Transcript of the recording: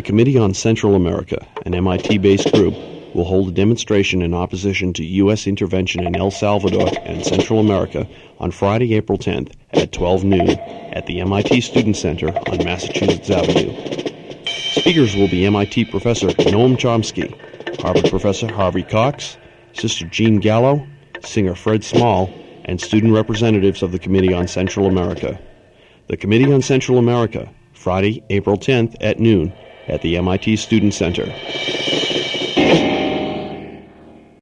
Committee on Central America, an MIT-based group, will hold a demonstration in opposition to U.S. intervention in El Salvador and Central America on Friday, April 10th at 12 noon at the MIT Student Center on Massachusetts Avenue. Speakers will be MIT Professor Noam Chomsky, Harvard Professor Harvey Cox, Sister Jean Gallo, singer Fred Small, and student representatives of the Committee on Central America. The Committee on Central America, Friday, April 10th at noon at the MIT Student Center.